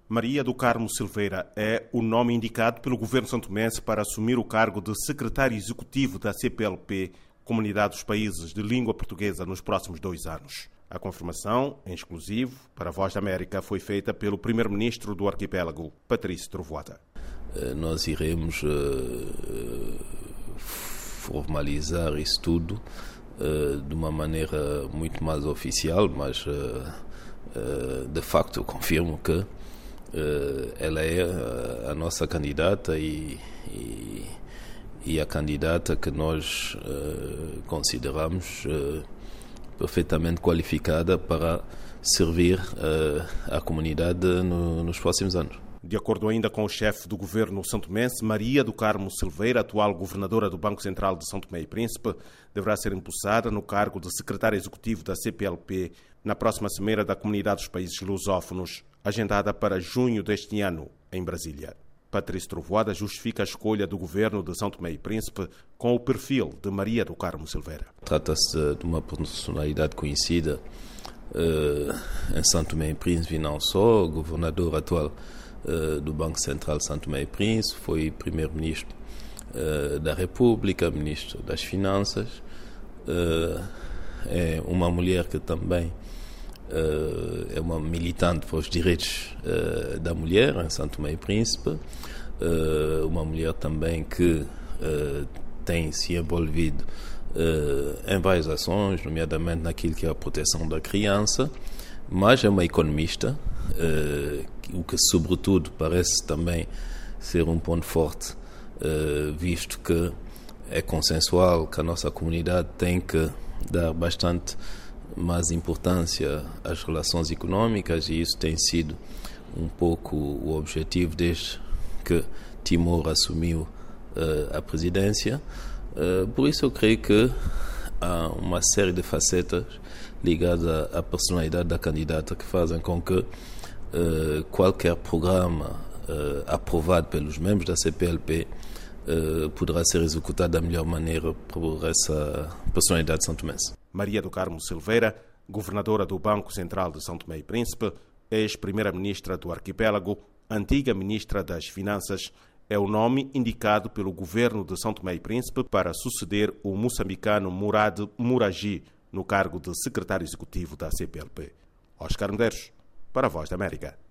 Maria do Carmo Silveira é o nome indicado pelo governo santomense para assumir o cargo de secretário executivo da CPLP, Comunidade dos Países de Língua Portuguesa, nos próximos 2 anos. A confirmação, em exclusivo, para a Voz da América, foi feita pelo primeiro-ministro do arquipélago, Patrício Trovoada. Nós iremos formalizar isso tudo de uma maneira muito mais oficial, mas de facto eu confirmo que ela é a nossa candidata e a candidata que nós consideramos perfeitamente qualificada para servir a comunidade nos próximos anos. De acordo ainda com o chefe do governo santomense, Maria do Carmo Silveira, atual governadora do Banco Central de São Tomé e Príncipe, deverá ser empossada no cargo de secretário executivo da CPLP na próxima Cimeira da Comunidade dos Países Lusófonos, agendada para junho deste ano, em Brasília. Patrício Trovoada justifica a escolha do governo de São Tomé e Príncipe com o perfil de Maria do Carmo Silveira. Trata-se de uma personalidade conhecida em São Tomé e Príncipe e não só, o governador atual do Banco Central de São Tomé e Príncipe, foi primeiro-ministro da República, ministro das Finanças, é uma mulher que também é uma militante para os direitos da mulher em São Tomé e Príncipe, uma mulher também que tem se envolvido em várias ações, nomeadamente naquilo que é a proteção da criança, mas é uma economista, o que sobretudo parece também ser um ponto forte, visto que é consensual que a nossa comunidade tem que dar bastante mais importância às relações económicas, e isso tem sido um pouco o objetivo desde que Timor assumiu a presidência. Por isso eu creio que há uma série de facetas ligadas à personalidade da candidata que fazem com que qualquer programa aprovado pelos membros da CPLP poderá ser executado da melhor maneira por essa personalidade santomense. Maria do Carmo Silveira, governadora do Banco Central de São Tomé e Príncipe, ex-primeira-ministra do arquipélago, antiga ministra das Finanças, é o nome indicado pelo governo de São Tomé e Príncipe para suceder o moçambicano Murad Muragi no cargo de secretário executivo da CPLP. Oscar Medeiros, para a Voz da América.